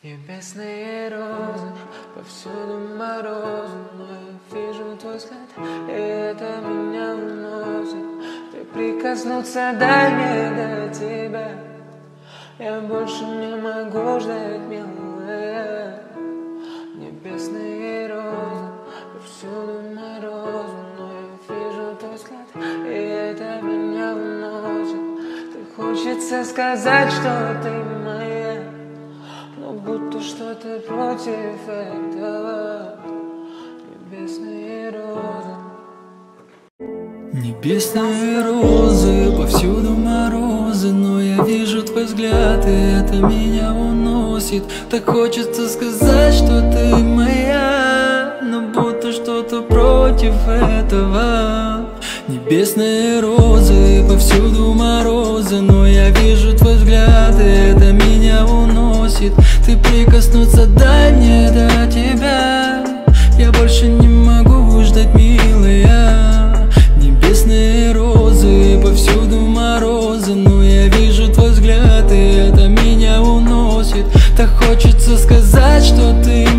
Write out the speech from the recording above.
Небесные розы, повсюду морозы, но я вижу твой взгляд, и это меня уносит. Ты прикоснуться, дай мне до тебя. Я больше не могу ждать, милая. Небесные розы, повсюду морозы, но я вижу твой взгляд, и это меня уносит. Так хочется сказать, что ты моя, но будто что-то против этого. Небесные розы. Небесные розы, повсюду морозы, но я вижу твой взгляд, и это меня уносит. Так хочется сказать, что ты моя, но будто что-то против этого. Небесные розы, повсюду морозы, но я вижу твой взгляд, и это меня уносит. Ты прикоснуться, дай мне до тебя. Я больше не могу ждать, милая. Небесные розы, повсюду морозы, но я вижу твой взгляд, и это меня уносит. Так хочется сказать, что ты